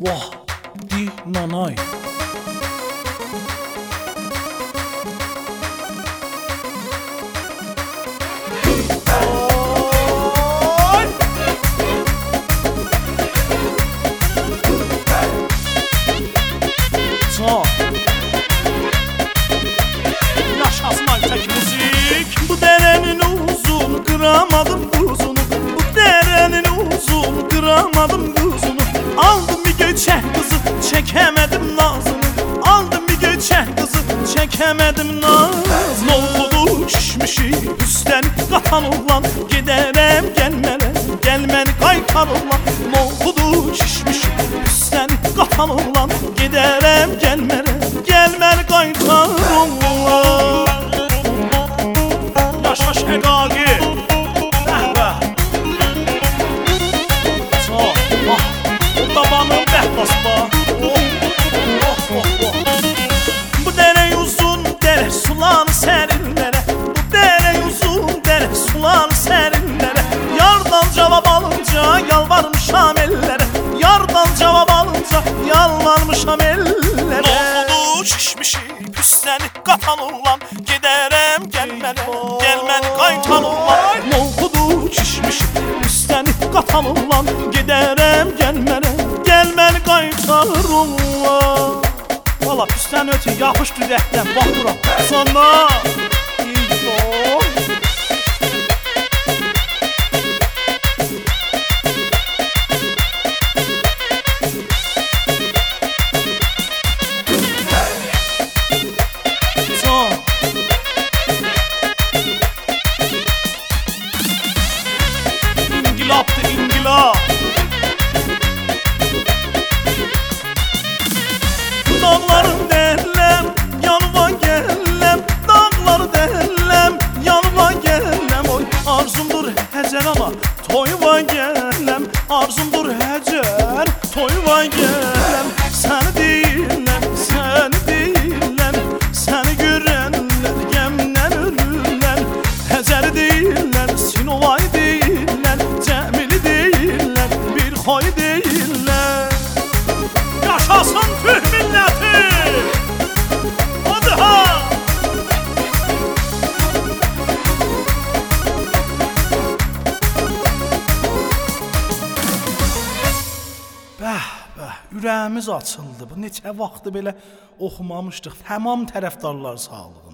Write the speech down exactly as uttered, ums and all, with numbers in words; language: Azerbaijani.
Vah, di nanay. Yaşasın Aytək müzik. Bu derenin uzun kıramadım kuzunu. Bu derenin uzun kıramadım kuzunu. Aldım bir göçek kızı çekemedim nazını. Aldım bir göçek kızı çekemedim nazını. Nohudu şişmişi üstten katan olan. Giderem gelmene gelmeni kaytar olan. Nohudu şişmişi üstten katan olan. Giderem gelmene gelmeni kaytar olan. Yaşa şegagi. Bəhbə. Sağ. Ah. Dabanın bəhbasba. Oh. Oh oh oh. Bu dere uzun dere sulan serinlere. Bu dere uzun dere sulan serinlere. Yardan cevap alınca yalvarmışam ellere. Yardan cevap alınca yalvarmışam ellere. Nohudu şişmişi üstəni qatan olan. Giderem gelmene gelmeni kaytan olan. Nohudu şişmişi üstəni qatan olan. Giderem gelmene gelmeni kaytan olan. Valla üstən ötü yapışdı rəhdən baxıram. Sonra İldoy. İngilaptı ingilap. Dağları derlem, yanıma gellem. Dağları derlem, yanıma gellem. Oy arzumdur həcər ana, toyva gellem. Arzumdur həcər, toyva gellem. Səni deyirləm, səni deyirləm. Səni görənlər gəmdən ölürlər. Həcəri deyirlər, sinovay deyirlər. Cəmili deyirlər, bir xoy deyirlər. Yaşasın Türk milləti! Hadi ha! Bəh, bəh, ürəyimiz açıldı. Bu neçə vaxtı belə oxumamışdıq. Tamam tərəfdarlar sağlığına.